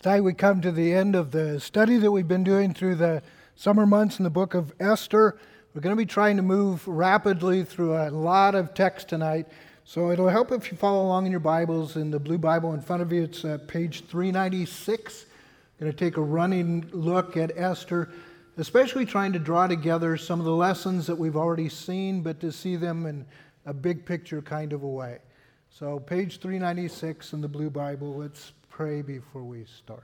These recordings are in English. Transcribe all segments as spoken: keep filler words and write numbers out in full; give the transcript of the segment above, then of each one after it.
Tonight we come to the end of the study that we've been doing through the summer months in the book of Esther. We're going to be trying to move rapidly through a lot of text tonight, so it'll help if you follow along in your Bibles. In the blue Bible in front of you, it's uh, page three ninety-six. We're going to take a running look at Esther, especially trying to draw together some of the lessons that we've already seen, but to see them in a big picture kind of a way. So page three ninety-six in the blue Bible, let's pray before we start.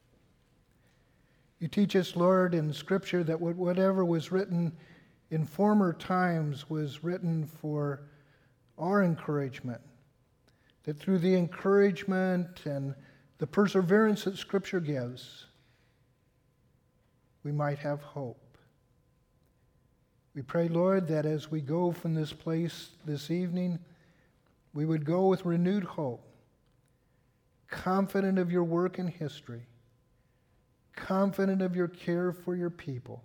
You teach us, Lord, in Scripture that whatever was written in former times was written for our encouragement, that through the encouragement and the perseverance that Scripture gives, we might have hope. We pray, Lord, that as we go from this place this evening, we would go with renewed hope, confident of your work in history, confident of your care for your people,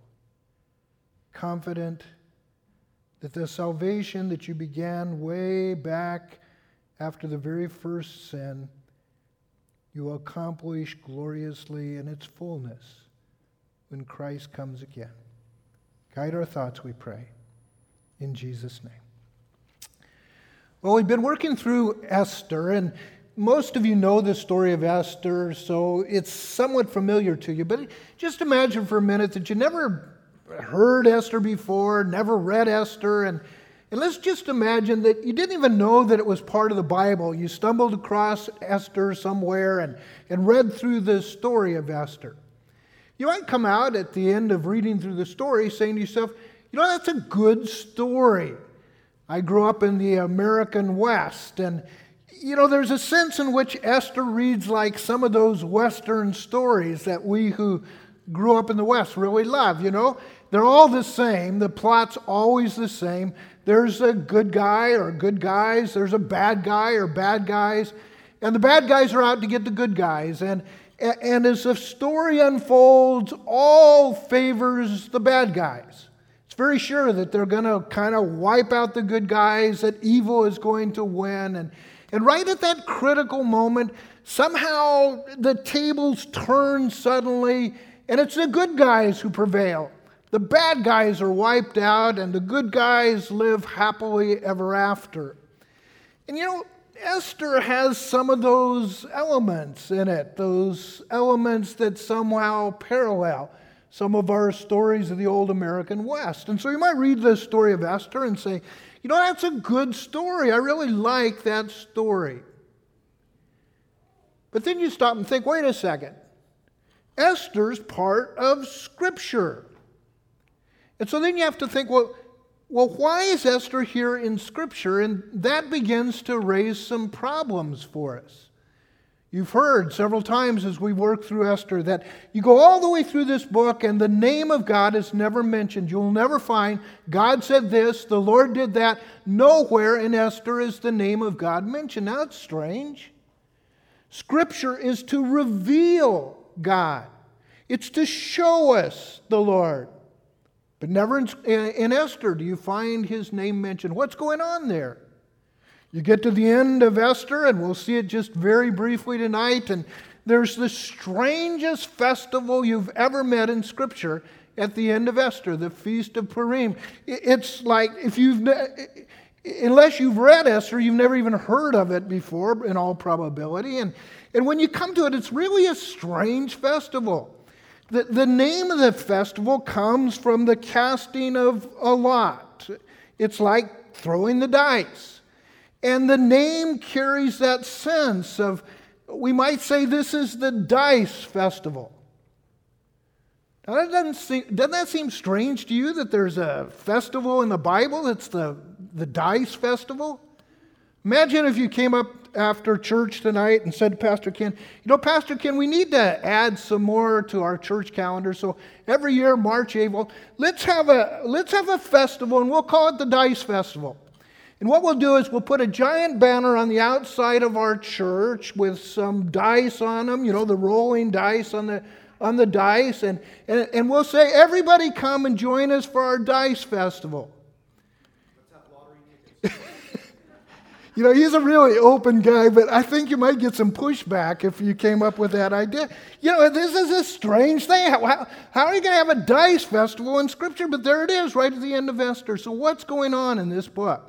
confident that the salvation that you began way back after the very first sin, you will accomplish gloriously in its fullness when Christ comes again. Guide our thoughts, we pray, in Jesus' name. Well, we've been working through Esther, and most of you know the story of Esther, so it's somewhat familiar to you. But just imagine for a minute that you never heard Esther before, never read Esther, and, and let's just imagine that you didn't even know that it was part of the Bible. You stumbled across Esther somewhere and, and read through the story of Esther. You might come out at the end of reading through the story saying to yourself, you know, that's a good story. I grew up in the American West, and you know, there's a sense in which Esther reads like some of those Western stories that we who grew up in the West really love, you know. They're all the same. The plot's always the same. There's a good guy or good guys. There's a bad guy or bad guys. And the bad guys are out to get the good guys. And, and as the story unfolds, all favors the bad guys. It's very sure that they're going to kind of wipe out the good guys, that evil is going to win. And And right at that critical moment, somehow the tables turn suddenly, and it's the good guys who prevail. The bad guys are wiped out, and the good guys live happily ever after. And you know, Esther has some of those elements in it, those elements that somehow parallel some of our stories of the old American West. And so you might read the story of Esther and say, you know, that's a good story. I really like that story. But then you stop and think, wait a second. Esther's part of Scripture. And so then you have to think, well, well, why is Esther here in Scripture? And that begins to raise some problems for us. You've heard several times as we work through Esther that you go all the way through this book and the name of God is never mentioned. You'll never find God said this, the Lord did that. Nowhere in Esther is the name of God mentioned. Now that's strange. Scripture is to reveal God. It's to show us the Lord. But never in, in Esther do you find his name mentioned. What's going on there? You get to the end of Esther, and we'll see it just very briefly tonight, and there's the strangest festival you've ever met in Scripture at the end of Esther, the Feast of Purim. It's like, if you've, unless you've read Esther, you've never even heard of it before, in all probability, and, and when you come to it, it's really a strange festival. The, the name of the festival comes from the casting of a lot. It's like throwing the dice. And the name carries that sense of, we might say this is the Dice Festival. Now that doesn't seem, doesn't that seem strange to you that there's a festival in the Bible that's the, the Dice Festival? Imagine if you came up after church tonight and said to Pastor Ken, you know, Pastor Ken, we need to add some more to our church calendar. So every year, March, April, let's have a, let's have a festival and we'll call it the Dice Festival. And what we'll do is we'll put a giant banner on the outside of our church with some dice on them, you know, the rolling dice on the on the dice, and, and, and we'll say, everybody come and join us for our Dice Festival. Let's have lottery tickets. You know, he's a really open guy, but I think you might get some pushback if you came up with that idea. You know, this is a strange thing. How, how are you going to have a dice festival in Scripture? But there it is, right at the end of Esther. So what's going on in this book?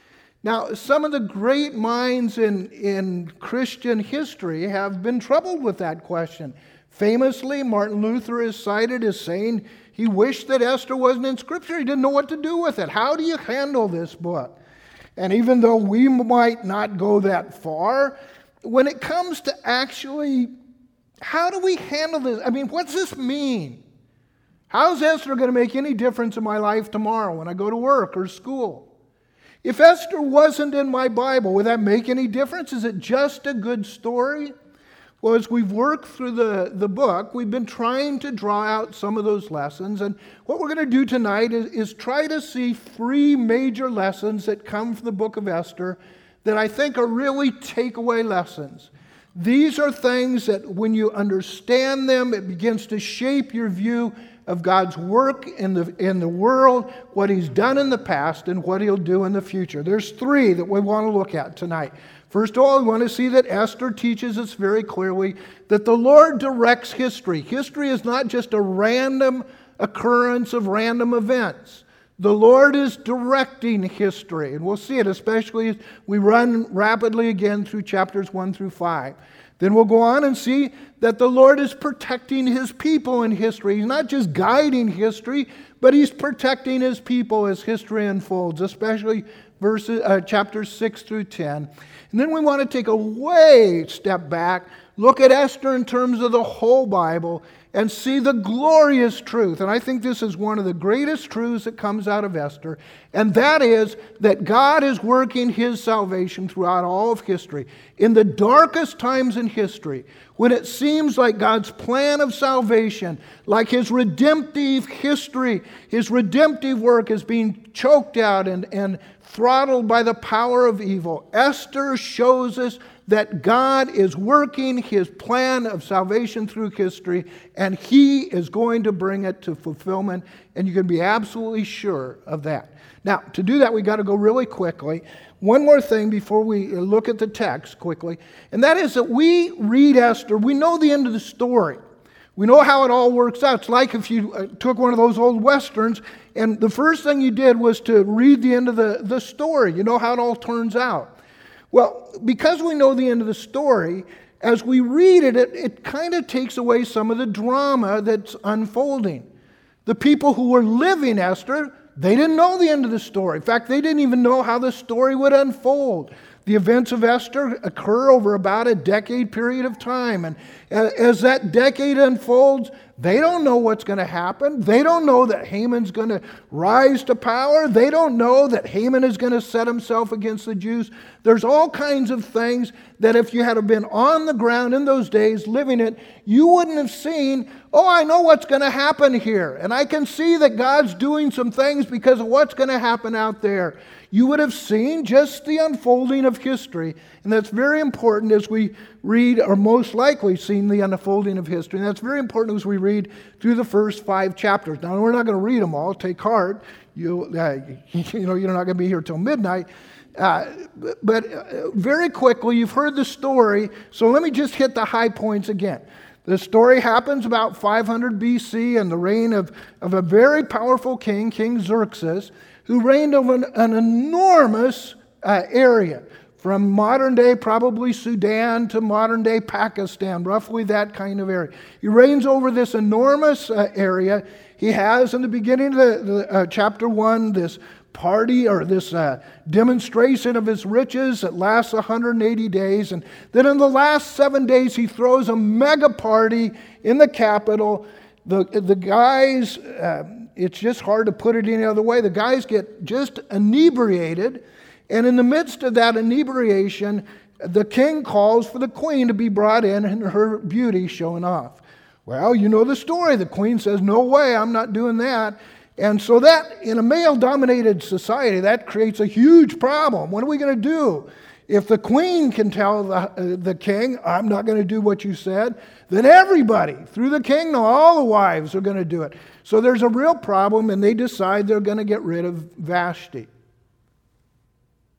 Now, some of the great minds in, in Christian history have been troubled with that question. Famously, Martin Luther is cited as saying he wished that Esther wasn't in Scripture. He didn't know what to do with it. How do you handle this book? And even though we might not go that far, when it comes to actually, how do we handle this? I mean, what's this mean? How's Esther going to make any difference in my life tomorrow when I go to work or school? If Esther wasn't in my Bible, would that make any difference? Is it just a good story? Well, as we've worked through the, the book, we've been trying to draw out some of those lessons. And what we're going to do tonight is, is try to see three major lessons that come from the book of Esther that I think are really takeaway lessons. These are things that when you understand them, it begins to shape your view of God's work in the, in the world, what He's done in the past, and what He'll do in the future. There's three that we want to look at tonight. First of all, we want to see that Esther teaches us very clearly that the Lord directs history. History is not just a random occurrence of random events. The Lord is directing history, and we'll see it especially as we run rapidly again through chapters one through five. Then we'll go on and see that the Lord is protecting His people in history. He's not just guiding history, but He's protecting His people as history unfolds, especially verses, uh, chapters six through ten. And then we want to take a way step back, look at Esther in terms of the whole Bible, and see the glorious truth. And I think this is one of the greatest truths that comes out of Esther, and that is that God is working His salvation throughout all of history. In the darkest times in history, when it seems like God's plan of salvation, like His redemptive history, His redemptive work is being choked out and, and throttled by the power of evil, Esther shows us that God is working His plan of salvation through history, and He is going to bring it to fulfillment, and you can be absolutely sure of that. Now, to do that, we've got to go really quickly. One more thing before we look at the text quickly, and that is that we read Esther, we know the end of the story. We know how it all works out. It's like if you took one of those old westerns, and the first thing you did was to read the end of the, the story. You know how it all turns out. Well, because we know the end of the story, as we read it, it, it kind of takes away some of the drama that's unfolding. The people who were living Esther, they didn't know the end of the story. In fact, they didn't even know how the story would unfold. The events of Esther occur over about a decade period of time. And as that decade unfolds, they don't know what's going to happen. They don't know that Haman's going to rise to power. They don't know that Haman is going to set himself against the Jews. There's all kinds of things that if you had been on the ground in those days living it, you wouldn't have seen, oh, I know what's going to happen here. And I can see that God's doing some things because of what's going to happen out there. You would have seen just the unfolding of history. And that's very important as we read, or most likely seen the unfolding of history. And that's very important as we read through the first five chapters. Now, we're not going to read them all. Take heart. You, uh, you know, you're not going to be here till midnight. Uh, but uh, very quickly, you've heard the story. So let me just hit the high points again. The story happens about five hundred B C in the reign of, of a very powerful king, King Xerxes, who reigned over an, an enormous uh, area, from modern-day probably Sudan to modern-day Pakistan, roughly that kind of area. He reigns over this enormous uh, area. He has, in the beginning of the, the, uh, chapter one, this party or this uh, demonstration of his riches that lasts one hundred eighty days. And then in the last seven days, he throws a mega party in the capital. The, the guys... Uh, It's just hard to put it any other way. The guys get just inebriated, and in the midst of that inebriation, the king calls for the queen to be brought in and her beauty showing off. Well, you know the story. The queen says, no way, I'm not doing that. And so that, in a male-dominated society, that creates a huge problem. What are we going to do? If the queen can tell the, uh, the king, I'm not going to do what you said, then everybody through the kingdom, all the wives are going to do it. So there's a real problem, and they decide they're going to get rid of Vashti.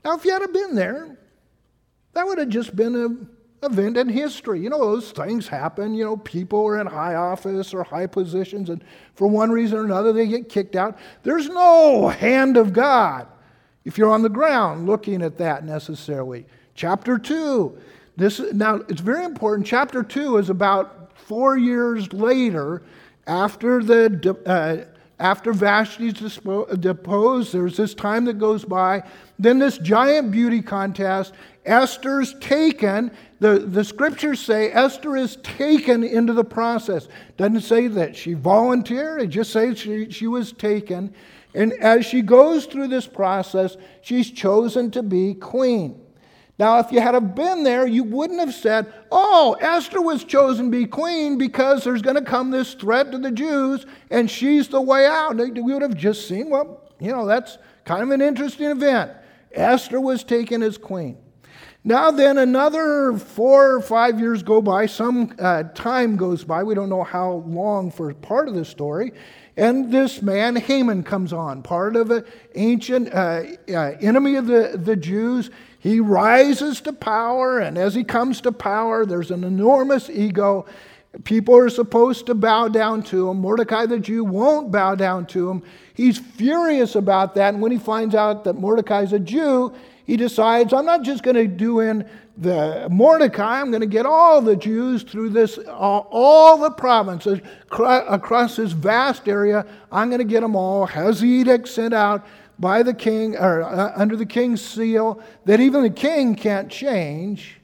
Now, if you had been there, that would have just been an event in history. You know, those things happen. You know, people are in high office or high positions, and for one reason or another, they get kicked out. There's no hand of God if you're on the ground looking at that necessarily. Chapter two. This now, it's very important. Chapter two is about four years later, after the uh, after Vashti's dispo- deposed. There's this time that goes by. Then this giant beauty contest. Esther's taken. The, the scriptures say Esther is taken into the process. Doesn't say that she volunteered. It just says she, she was taken. And as she goes through this process, she's chosen to be queen. Now, if you had been there, you wouldn't have said, oh, Esther was chosen to be queen because there's going to come this threat to the Jews and she's the way out. We would have just seen, well, you know, that's kind of an interesting event. Esther was taken as queen. Now then, another four or five years go by. Some uh, time goes by. We don't know how long for part of the story. And this man, Haman, comes on, part of an ancient uh, uh, enemy of the, the Jews. He rises to power, and as he comes to power, there's an enormous ego. People are supposed to bow down to him. Mordecai the Jew won't bow down to him. He's furious about that, and when he finds out that Mordecai's a Jew, he decides, I'm not just going to do in the Mordecai, I'm going to get all the Jews through this, all, all the provinces across this vast area. I'm going to get them all. Has the edict sent out by the king, or uh, under the king's seal, that even the king can't change.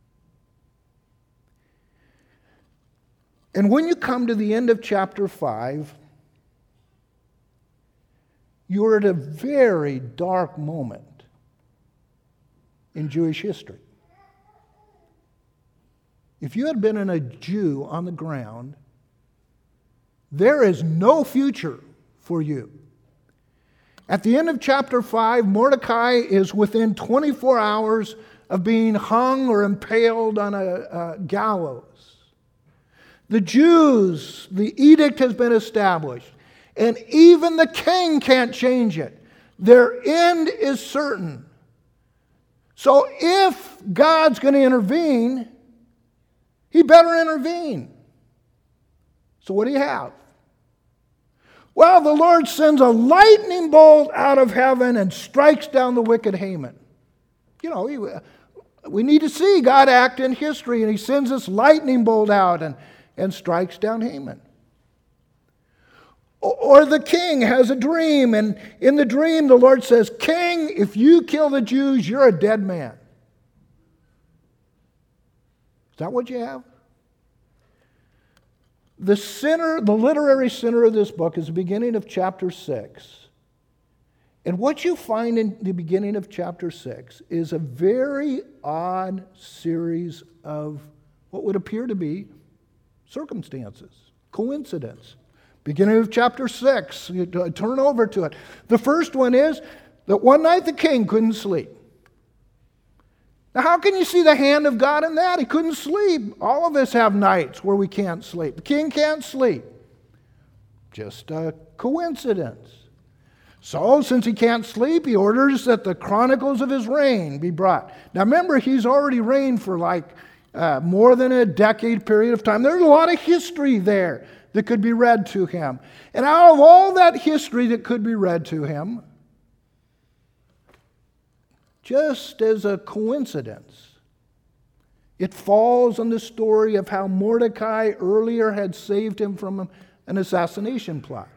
And when you come to the end of chapter five, you're at a very dark moment in Jewish history. If you had been in a Jew on the ground, there is no future for you. At the end of chapter five, Mordecai is within twenty-four hours of being hung or impaled on a, a gallows. The Jews, the edict has been established, and even the king can't change it. Their end is certain. So if God's going to intervene, he better intervene. So what do you have? Well, the Lord sends a lightning bolt out of heaven and strikes down the wicked Haman. You know, he, we need to see God act in history, and he sends this lightning bolt out and, and strikes down Haman. Or the king has a dream, and in the dream the Lord says, King, if you kill the Jews, you're a dead man. Is that what you have? The center, the literary center of this book is the beginning of chapter six. And what you find in the beginning of chapter six is a very odd series of what would appear to be circumstances, coincidence. Beginning of chapter six, you turn over to it. The first one is that one night the king couldn't sleep. Now, how can you see the hand of God in that? He couldn't sleep. All of us have nights where we can't sleep. The king can't sleep. Just a coincidence. So, since he can't sleep, he orders that the chronicles of his reign be brought. Now, remember, he's already reigned for like uh, more than a decade period of time. There's a lot of history there that could be read to him. And out of all that history that could be read to him, just as a coincidence, it falls on the story of how Mordecai earlier had saved him from an assassination plot.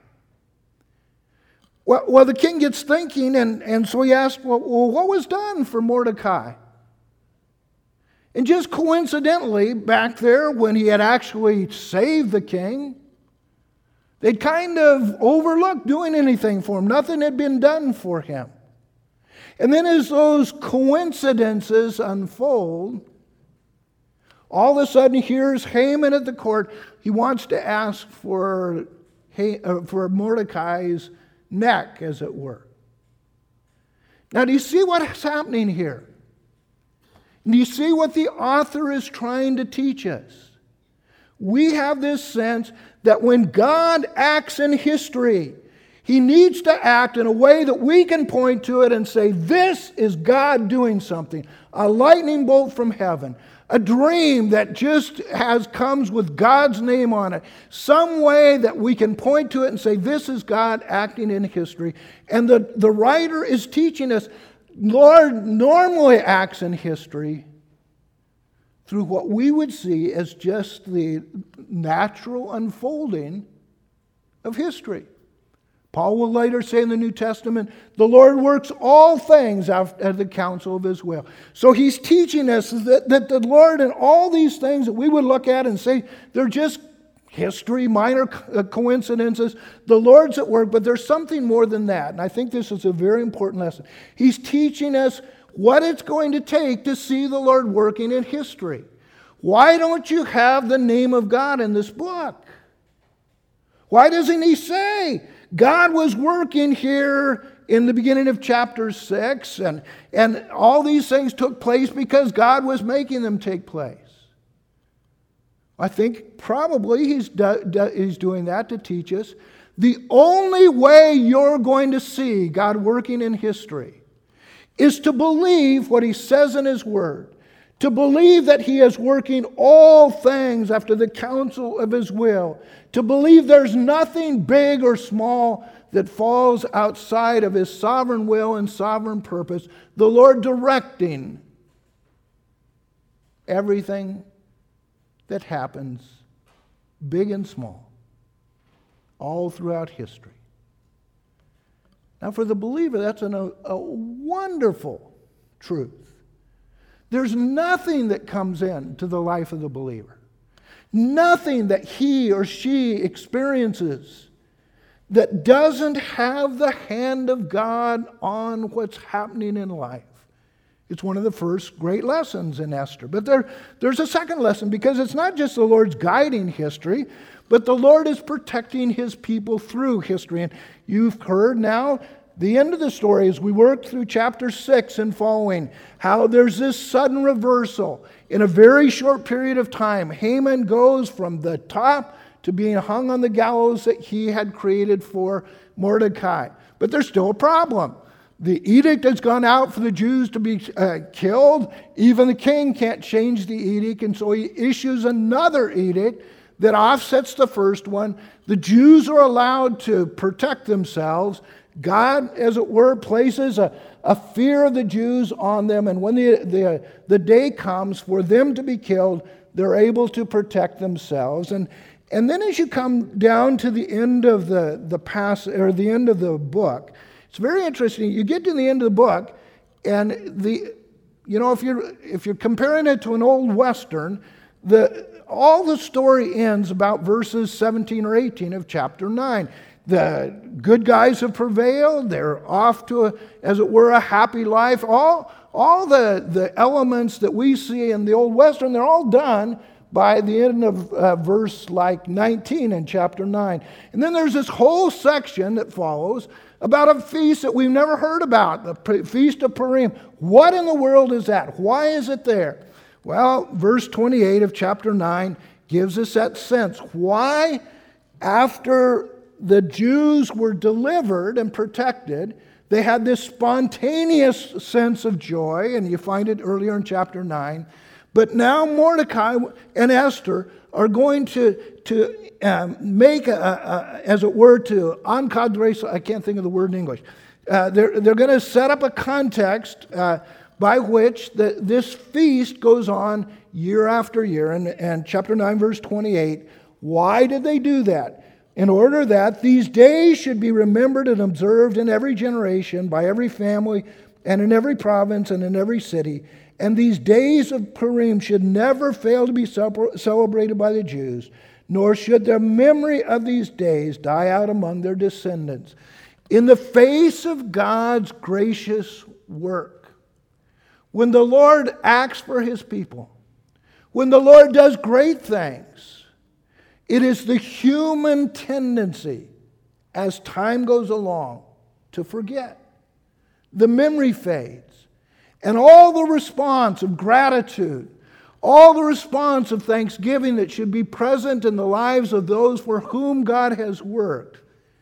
Well, well the king gets thinking, and, and so he asks, well, well, what was done for Mordecai? And just coincidentally, back there when he had actually saved the king, they'd kind of overlooked doing anything for him. Nothing had been done for him. And then as those coincidences unfold, all of a sudden here's Haman at the court. He wants to ask for, for Mordecai's neck, as it were. Now, do you see what's happening here? Do you see what the author is trying to teach us? We have this sense that when God acts in history, He needs to act in a way that we can point to it and say, this is God doing something. A lightning bolt from heaven. A dream that just has comes with God's name on it. Some way that we can point to it and say, this is God acting in history. And the, the writer is teaching us, Lord normally acts in history through what we would see as just the natural unfolding of history. Paul will later say in the New Testament, the Lord works all things after the counsel of His will. So He's teaching us that, that the Lord and all these things that we would look at and say, they're just history, minor coincidences. The Lord's at work, but there's something more than that. And I think this is a very important lesson. He's teaching us what it's going to take to see the Lord working in history. Why don't you have the name of God in this book? Why doesn't He say, God was working here in the beginning of chapter six, and, and all these things took place because God was making them take place? I think probably he's, do, do, he's doing that to teach us the only way you're going to see God working in history is to believe what He says in His Word. To believe that He is working all things after the counsel of His will. To believe there's nothing big or small that falls outside of His sovereign will and sovereign purpose. The Lord directing everything that happens, big and small, all throughout history. Now for the believer, that's an, a, a wonderful truth. There's nothing that comes into the life of the believer. Nothing that he or she experiences that doesn't have the hand of God on what's happening in life. It's one of the first great lessons in Esther. But there, there's a second lesson, because it's not just the Lord's guiding history, but the Lord is protecting His people through history. And you've heard now the end of the story as we work through chapter six and following, how there's this sudden reversal. In a very short period of time, Haman goes from the top to being hung on the gallows that he had created for Mordecai. But there's still a problem. The edict has gone out for the Jews to be uh, killed. Even the king can't change the edict, and so he issues another edict that offsets the first one. The Jews are allowed to protect themselves. God, as it were, places a, a fear of the Jews on them, and when the, the, the day comes for them to be killed, they're able to protect themselves. And, and then as you come down to the end of the, the pass, or the end of the book, it's very interesting. You get to the end of the book, and the you know if you're if you're comparing it to an old Western, the all the story ends about verses seventeen or eighteen of chapter nine. The good guys have prevailed. They're off to, a, as it were, a happy life. All, all the, the elements that we see in the Old Western, they're all done by the end of uh, verse like nineteen in chapter nine. And then there's this whole section that follows about a feast that we've never heard about, the Feast of Purim. What in the world is that? Why is it there? Well, verse twenty-eight of chapter nine gives us that sense. Why, after the Jews were delivered and protected, they had this spontaneous sense of joy, and you find it earlier in chapter nine. But now Mordecai and Esther are going to, to um, make, a, a, as it were, to encadre, I can't think of the word in English. Uh, they're they're going to set up a context uh, by which the, this feast goes on year after year. And, and chapter nine, verse twenty-eight, why did they do that? In order that these days should be remembered and observed in every generation, by every family, and in every province, and in every city. And these days of Purim should never fail to be celebrated by the Jews, nor should the memory of these days die out among their descendants. In the face of God's gracious work, when the Lord acts for His people, when the Lord does great things, it is the human tendency, as time goes along, to forget. The memory fades. And all the response of gratitude, all the response of thanksgiving that should be present in the lives of those for whom God has worked,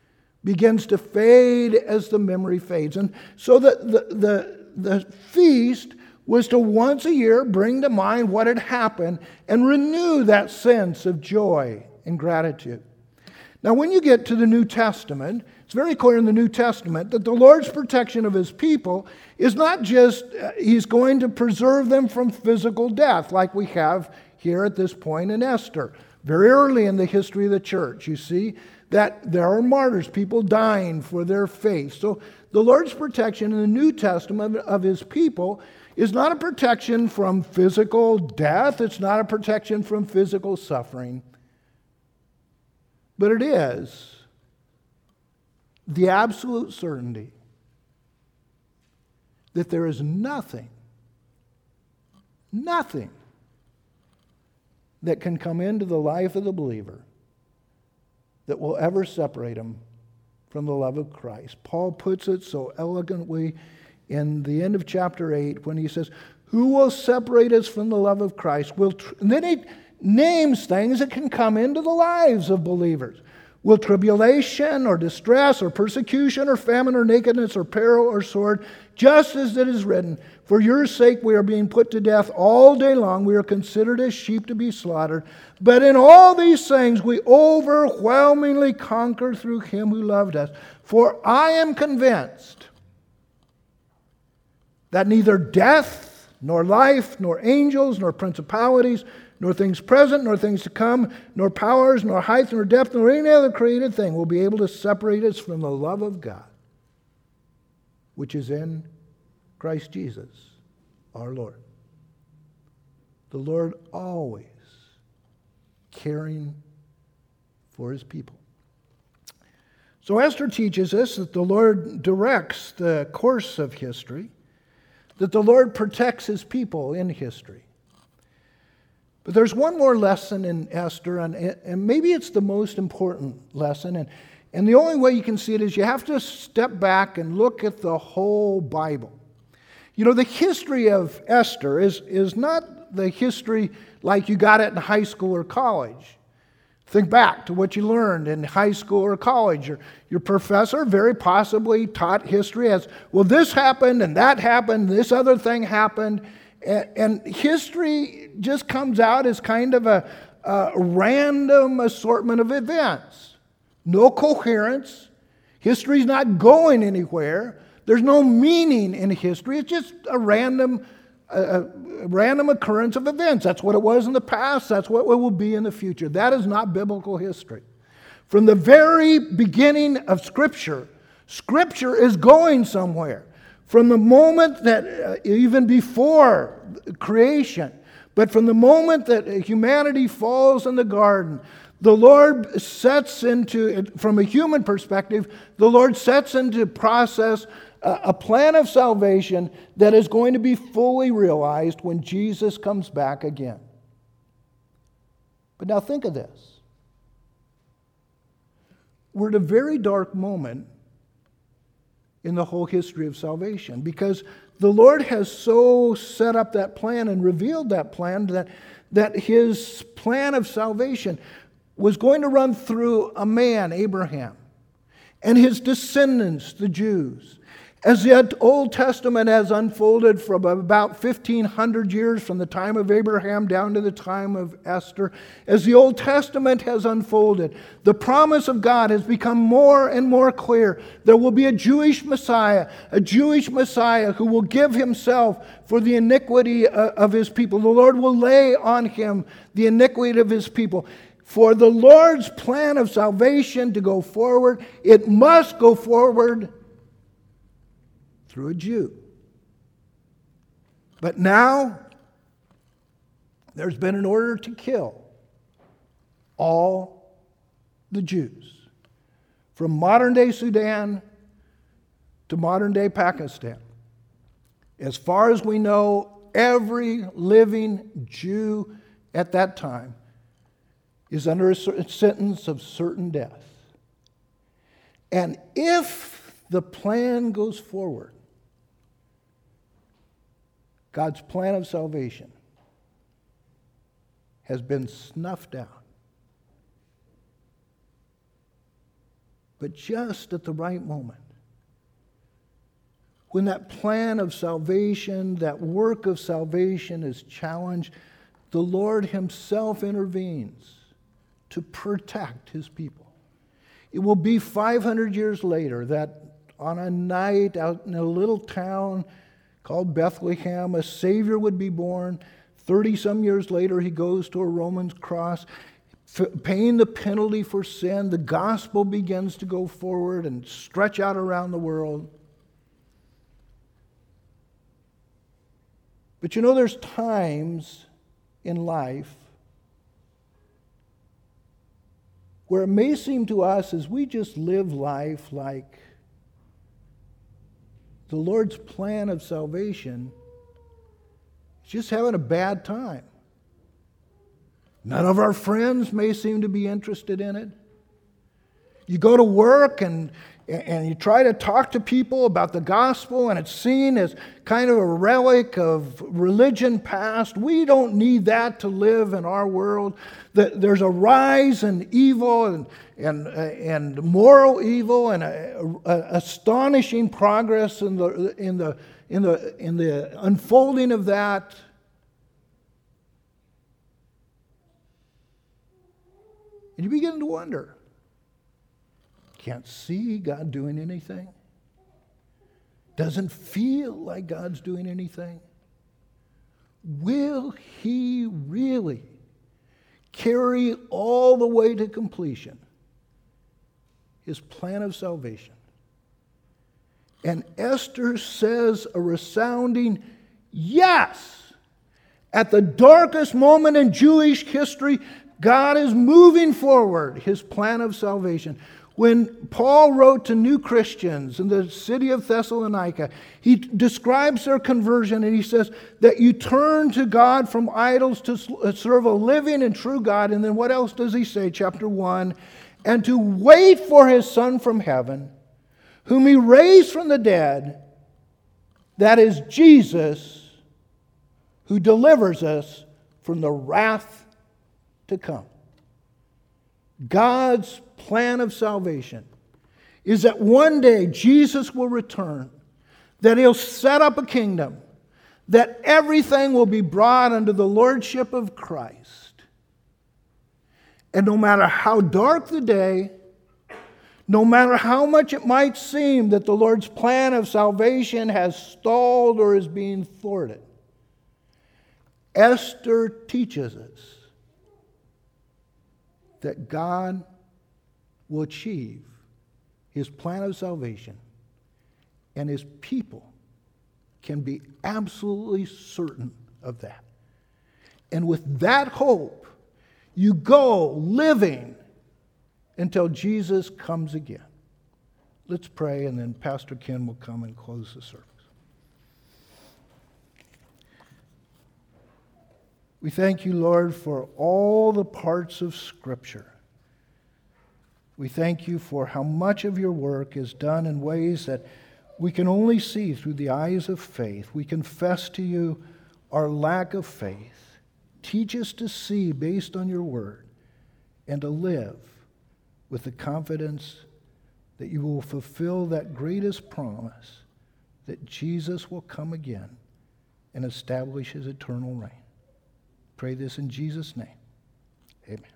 begins to fade as the memory fades. And so the, the, the, the feast was to once a year bring to mind what had happened and renew that sense of joy and gratitude. Now, when you get to the New Testament, it's very clear in the New Testament that the Lord's protection of His people is not just uh, He's going to preserve them from physical death like we have here at this point in Esther. Very early in the history of the church, you see that there are martyrs, people dying for their faith. So the Lord's protection in the New Testament of His people is not a protection from physical death. It's not a protection from physical suffering. But it is the absolute certainty that there is nothing, nothing that can come into the life of the believer that will ever separate him from the love of Christ. Paul puts it so elegantly in the end of chapter eight when he says, "Who will separate us from the love of Christ?" Will tr-? And then he names things that can come into the lives of believers. Will tribulation or distress or persecution or famine or nakedness or peril or sword, just as it is written, "For your sake we are being put to death all day long. We are considered as sheep to be slaughtered. But in all these things we overwhelmingly conquer through Him who loved us. For I am convinced that neither death, nor life, nor angels, nor principalities, nor things present, nor things to come, nor powers, nor height, nor depth, nor any other created thing will be able to separate us from the love of God, which is in Christ Jesus, our Lord." The Lord always caring for His people. So Esther teaches us that the Lord directs the course of history, that the Lord protects His people in history. But there's one more lesson in Esther, and, and maybe it's the most important lesson. And, and the only way you can see it is you have to step back and look at the whole Bible. You know, the history of Esther is, is not the history like you got it in high school or college. Think back to what you learned in high school or college. Your, your professor very possibly taught history as, well, this happened and that happened, this other thing happened. And history just comes out as kind of a, a random assortment of events. No coherence. History's not going anywhere. There's no meaning in history. It's just a random, a, a random occurrence of events. That's what it was in the past. That's what it will be in the future. That is not biblical history. From the very beginning of Scripture, Scripture is going somewhere. From the moment that, uh, even before creation, but from the moment that humanity falls in the garden, the Lord sets into, from a human perspective, the Lord sets into process a, a plan of salvation that is going to be fully realized when Jesus comes back again. But now think of this. We're at a very dark moment in the whole history of salvation, because the Lord has so set up that plan and revealed that plan that, that His plan of salvation was going to run through a man, Abraham, and his descendants, the Jews. As the Old Testament has unfolded from about fifteen hundred years from the time of Abraham down to the time of Esther, as the Old Testament has unfolded, the promise of God has become more and more clear. There will be a Jewish Messiah, a Jewish Messiah who will give Himself for the iniquity of His people. The Lord will lay on Him the iniquity of His people. For the Lord's plan of salvation to go forward, it must go forward through a Jew. But now, there's been an order to kill all the Jews, from modern-day Sudan to modern-day Pakistan. As far as we know, every living Jew at that time is under a sentence of certain death. And if the plan goes forward, God's plan of salvation has been snuffed out. But just at the right moment, when that plan of salvation, that work of salvation is challenged, the Lord himself intervenes to protect his people. It will be five hundred years later that on a night out in a little town called Bethlehem, a Savior would be born. Thirty-some years later, he goes to a Roman cross, f- paying the penalty for sin. The gospel begins to go forward and stretch out around the world. But you know, there's times in life where it may seem to us as we just live life like the Lord's plan of salvation is just having a bad time. None of our friends may seem to be interested in it. You go to work and and you try to talk to people about the gospel, and it's seen as kind of a relic of religion past. We don't need that to live in our world. There's a rise in evil and and and moral evil, and a, a astonishing progress in the in the in the in the unfolding of that. And you begin to wonder. Can't see God doing anything. Doesn't feel like God's doing anything. Will he really carry all the way to completion his plan of salvation? And Esther says a resounding yes. At the darkest moment in Jewish history, God is moving forward his plan of salvation. When Paul wrote to new Christians in the city of Thessalonica, he describes their conversion, and he says that you turn to God from idols to serve a living and true God. And then what else does he say? Chapter one, and to wait for his Son from heaven, whom he raised from the dead, that is Jesus, who delivers us from the wrath to come. God's plan of salvation is that one day Jesus will return, that he'll set up a kingdom, that everything will be brought under the lordship of Christ. And no matter how dark the day, no matter how much it might seem that the Lord's plan of salvation has stalled or is being thwarted, Esther teaches us that God will achieve his plan of salvation, and his people can be absolutely certain of that. And with that hope, you go living until Jesus comes again. Let's pray, and then Pastor Ken will come and close the service. We thank you, Lord, for all the parts of Scripture. We thank you for how much of your work is done in ways that we can only see through the eyes of faith. We confess to you our lack of faith. Teach us to see based on your word and to live with the confidence that you will fulfill that greatest promise, that Jesus will come again and establish his eternal reign. Pray this in Jesus' name. Amen.